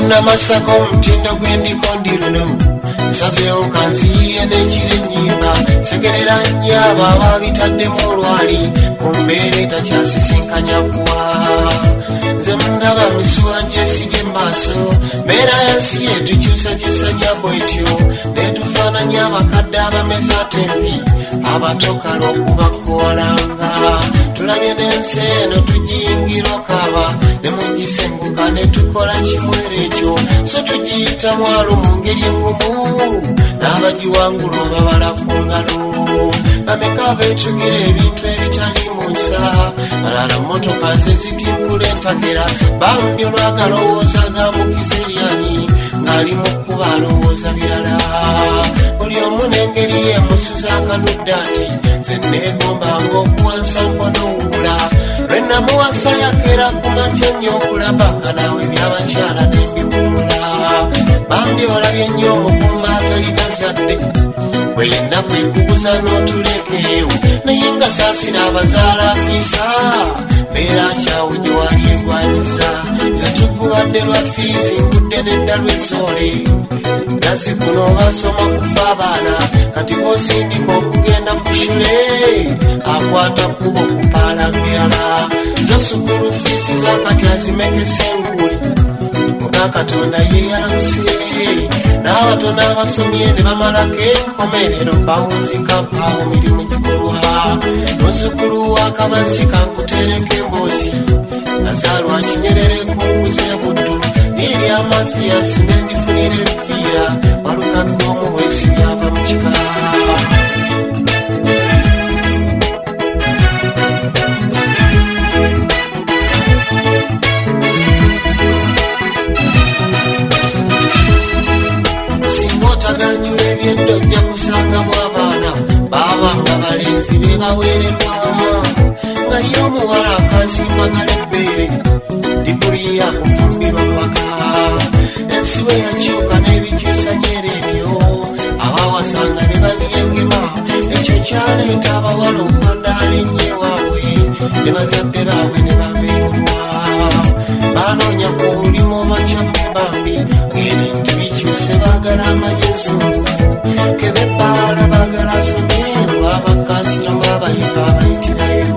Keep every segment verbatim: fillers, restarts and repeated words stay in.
Namasako mtindo gwendiko ndi luno nsazeewo kanziye n'ekiro ennyimba segerera nnyaba ababitadde mu lwali ku mbeera etakyasisinkanya kuwa nze mundaba misuwa gyesibye maaso mbeera yansi yetukyusakyusa nyabo etyo netufaananya abakadde abameza tembi abatokala okubakoolanga tulabye n'ensi eno tugiyingira okaba ne mugisenguka ne tukola kimwero ekyo so tugiyita mwalo mu ngeri engumu n'abagiwangula obabala ku ngalo bameka beetugira ebintu ebitali mu nsa balala mmotoka ze zitimpula entakera bambi olwagalowooza agambukiza eryani ng'ali mu kuba alowooza birala buli omu n'engeri yemusuza akanudde ati ze neegombanga okuwansa mponoowula lwenamuwasa yakera ku makya nnyo okulaba nga naawe byabakyala n'ebiwumula bambi olabye nnyo omukuuma atalina zadde bwe yenna kwekuguza n'otulekeewo naye nga saasira abazaala afiisa mbeera kyawo gye wali egwanyiza ze tugubadde lwa fiizi ngudde n'edda lw'ezoole nazi kuno basoma kufa abaana kati bosindika okugenda ku shule akwata kubo kupaala mbirala zo sukulu fiizi zakati azimekesa enguli muga katonda yeyalamuse n'abatono abasomye ne bamalako enkomerero bawunzika paawo mirimu gikolwa nosukulu wakabazi kankutereka emboozi nazaalwa kinyerere kunkuze buddu niri amathiyasi nendifunira enfiira walukagga omuwesi lyava mu kika otaganyula ebyedda ojja kusangamu abaana baaba nga balenzi be baweererwa nga ye omuwala akazimbagala ebbeere diguli yakufumbirwa maka ensi bwe yakyuka n'ebikyusanyera ebyo abawasanga ne babiyegema ekyo kyaleeta abawala okwandaala ennyo ewaabwe ne bazadde baabwe ne babeerwa banoonya ku bulimu obakyabbe bambi ng'ebintu bikyuse baagala amanyezo kebebbaala baagala asomeerwa abakasitoma abayiga abayitirayo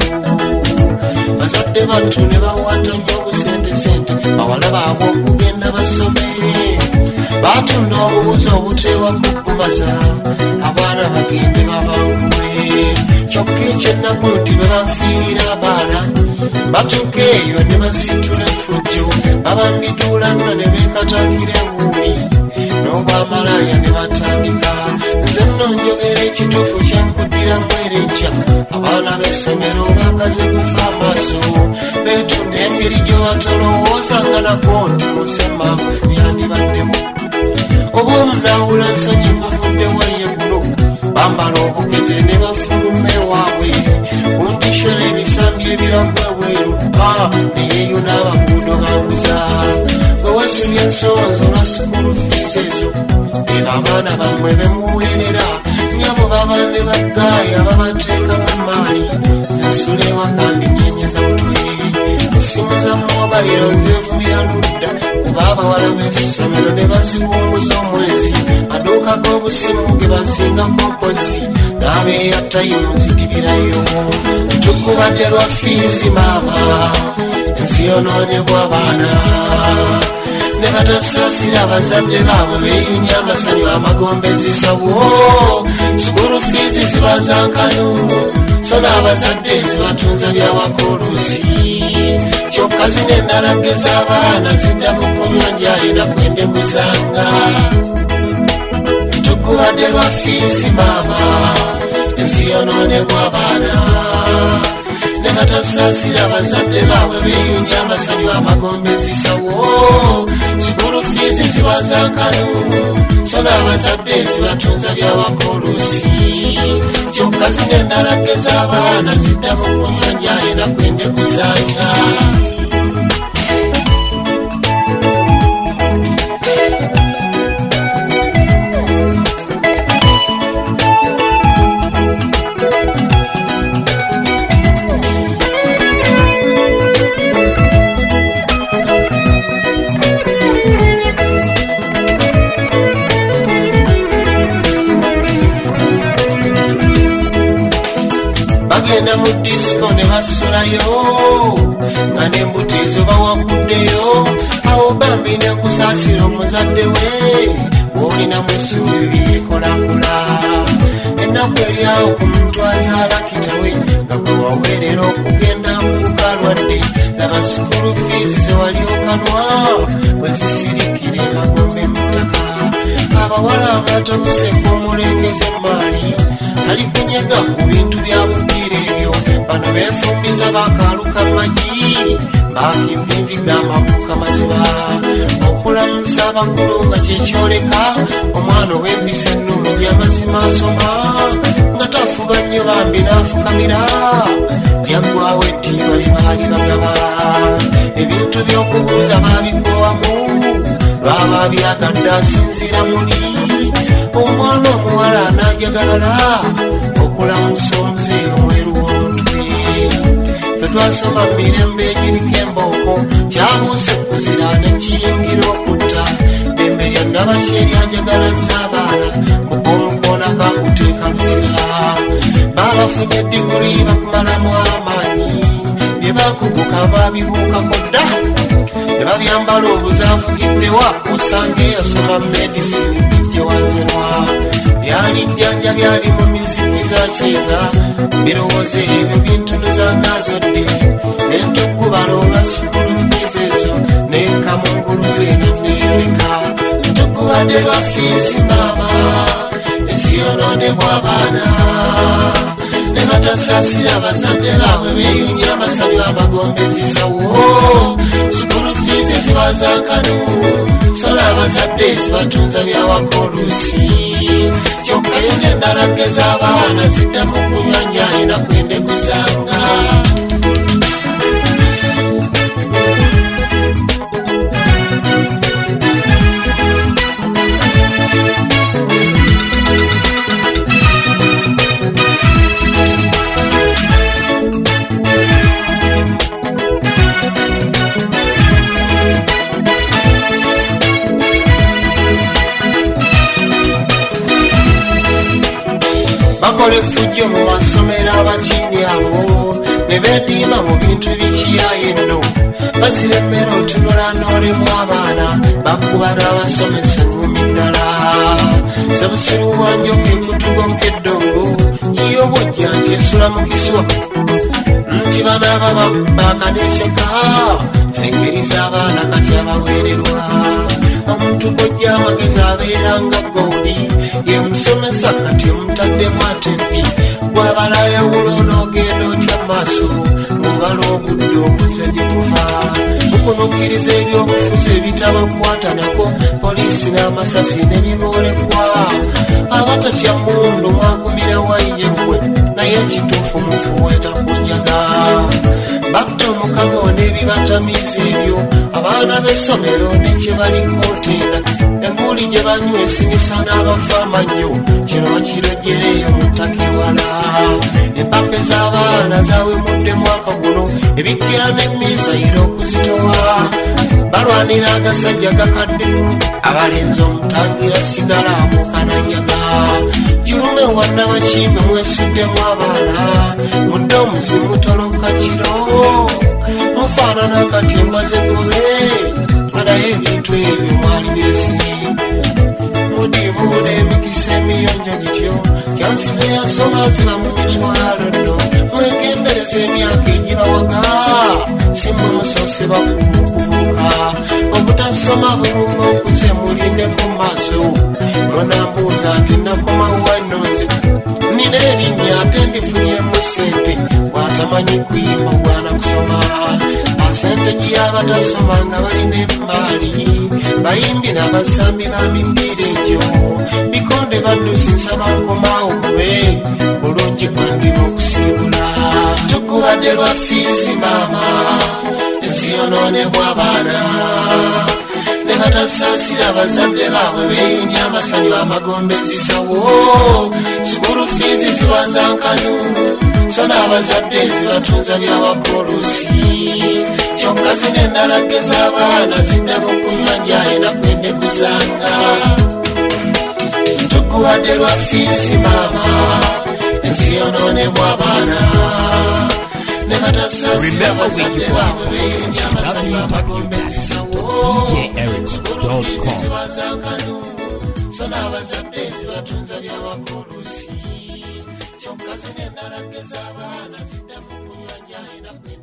bazadde battu ne bawata nnyo obusentesente bawala baabwe okugenda basomere batunda obubuzi obuteewa kukubaza abaana bagende babangule kyokka ekyennaku nti bwe banfiirira abaana batuuka eyo ne basitula effujjo babambiduula nno ne beekatangira enguuli n'obwamalaaya ne batandika nze nno njogera ekituufu kyankuddira mwera enkya abaana b'essomero bakaze kufa amaaso beetunda engeri gye batolowoozanga nako nti musemaakufu yandibaddemu oba omunaawula nsonyi buvudde waye guno bambala obukete ne bafuluma ewaabwe kundishora ebisambi ebiragwa bweru neyeyo n'abaguudo baguza gwe weesubya ensonzo lwa sukulu fiizi ezo era abaana bammwe bemuweerera nyabo baba ne baggaaya babateekamu emaani zensula ewakandi nyenyeza mutwe essimu za mobayiro nzeevumira ludda kuba abawala b'essomero ne baziwummuza omwezi maduuka g'obusimu ge bazingako mpozi n'abeeyatayimu zidibirayo tukubadde lwa fiizi maama ensi yonoonebwa abaana ne batasaasira abazadde baabwe beeyunya amasanyu amagombezisawo sukulu fiizi ziba zankanu so n'abazadde zibatunza byawaka oluusi kyokka zino endalage z'abaana ziddamu kunywa njalina kwendeguzanga tukubadde lwa fiizi maama ensi yonoonebwa abaana ne batasaasira abazadde baabwe beeyunya amasanyu amagombezisawo sukulu fiizi ziba zankanu so n'abazadde zibatunza byawaka oluusi kyokka zino endalage z'abaana ziddamu kunywa njalina kwendeguzanga oba wakuddeyo awo bambi nenkusaasira omuzadde we olina mwesuubi byekolakula ennaku eryawo ku muntu azaala kitawe nga gwe waweerera okugenda kukalwadde laba sukulu fiizi zewali okanwa bwe zisirikira emagombe mutaka abawala abatabuseeko omulengeze emaali ali kunyega ku bintu bya bubiri ebyo bano beefumbiza bakaaluka magi bakimvinviga amabuuka maziba okulamusa abakulu nga kyekyoleka omwana ow'empisa ennungi amazima asoma nga tafuba nnyo bambi n'afukamira lyaggwawo ettiiba lye baali bagaba ebintu by'okubuuza baabikowamu lwaba byagadde asinziira muli omwana omuwala anaajagalala okulamusa omuzeeyi omweru w'omutwe fe twasoma mu mirembe egiriko embooko kyabuuse kuzira nekiyingira okutta ddembe lya nnabakyeri ajagalaza abaana mukomukoona kakuteeka luzira baabafunye eddiguli bakumalamu amaanyi bye bakuguka baabibuukako dda ne babyambala obuzaavugiddewa osanga eyasoma medisini bijje wanzenwa byali jjanja byali mu mizikiza kyeza birowoozo ebyo bintunuzangazodde nentuggubala olwa sukulu fiizi ezo nenkamunguluze neneyoleka tuggubadde lwa fiisi maama ensi yonoonebwa abaana ne batasaasira abazadde baabwe beeyunya abasabi b'amagombe zisawo sukulu fiizi ziba zankanu sola abazadde zibatunza byawaka oluusi kyokka yo nendalageza abaana ziddamu kunywa njaayina kwendeguzanga bakola effujjo mu masomero abatiini abo ne beediima mu bintu ebikiyaye nno bazira emmere otunula n'olemu abaana bakuba n'abasomesa engumi ddala sebusiru wanjoka ekutugo nkeddongo yiyo bwojja nti esula mu kiswa nti banaaba bakaneeseka zengeri z'abaana kati abaweererwa omuntu kojja amagezi abeeranga gowuli ye musomesa kati omutaddemu ate mbi gwabalaaya wulo n'ogenda otya maaso ng'obala obudde obuze gye kuva mukunukkiriza ebyobufuzi ebitabakwata nako poliisi n'amasasi ne biboolekwa abatatya mundu mwagumira wayiye mmwe naye ekituufu mufuweeta kunjaga bakta omukago n'ebibatamiiza ebyo abaana b'essomero ne kye balikooteera enguuli gye banywa esimisa n'abafa amannyo kino bakirejereeyo mu ttaka ewala empappe z'abaana zaawemudde mwaka guno ebikkira n'emmiizayiro okuzitowa balwanira agasajja gakadde abalenzi omutangira sigala amukananyaga julume wanna bakiibe mwesuddemu abaana mudde omuzimu toloka kiro mufaanana akatimba zegobe naye ebintu ebyo mwali byesiri mudibuuda emikisa emiyonjo gityo kyansize yasoma ziba mu mitwalo nno mwegendereza emyaka egibawaga simmwe musoose bakulu okuvuuka obutasoma bulumba okuze mulindeko maaso munambuuza ati nakomawa nnoze nina erinnya ate ndifunyemu sente bwatamanyi kuyimba bwana kusoma sente giyabatasoma nga balina emaali bayimbi n'abasambi ba mipiira egyo bikonde baddusi nsaba nkomaawo mube bulungi kwandira okusiibula tukubadde lwa fiisi maama ensi yonoonebwa abaana ne batasaasira abazadde baabwe beeyunya abasanyu b'amagombe zisawo sukulu fiizi ziba zankanu so n'abazadde zibatunza byawaka oluusi kyokka zino endalage z'abaana ziddamu kunywa njaayina kwendeguzanga tukubadde lwa fiisi maama ensi yonoonebwa abaana ne batasaasira bazadde baabwe beeyunya abasajja amagombesisawo d j eric dot com zibazankanu so n'abazadde zibatunza byabakolusi kyokka zine endala gezabaana ziddamu kunywa nyayi nakwe